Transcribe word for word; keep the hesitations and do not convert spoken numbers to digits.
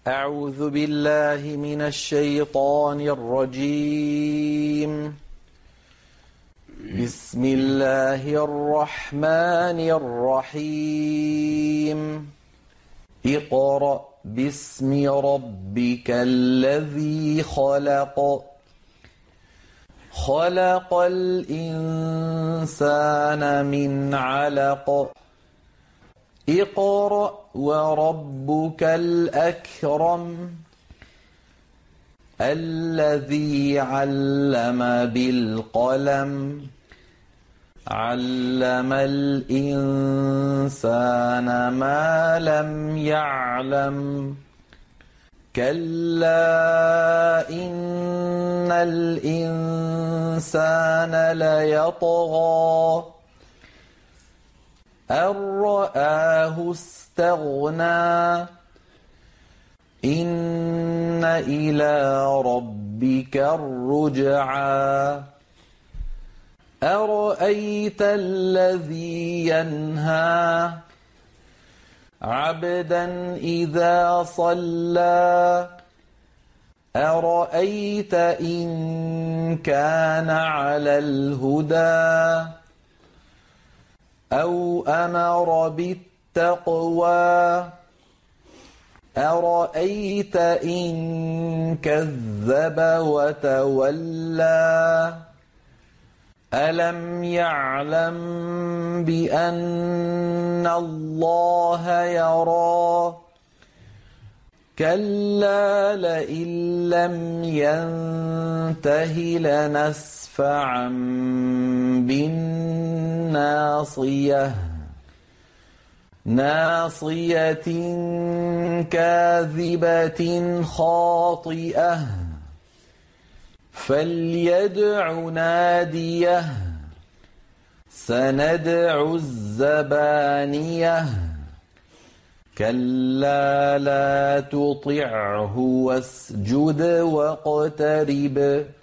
أعوذ بالله من الشيطان الرجيم. بسم الله الرحمن الرحيم. اقرأ باسم ربك الذي خلق خلق الإنسان من علق اقرأ وربك الأكرم الذي علم بالقلم علم الإنسان ما لم يعلم كلا إن الإنسان ليطغى أن رآه استغنى إن إلى ربك الرجعى أرأيت الذي ينهى عبدا إذا صلى أرأيت إن كان على الهدى أو أمر بالتقوى أرأيت إن كذب وتولى ألم يعلم بأن الله يرى كلا لئن لم ينته لنسفعا بالناصية ناصية كاذبة خاطئة فليدع ناديه سندع الزبانية كلا لا تطعه واسجد واقترب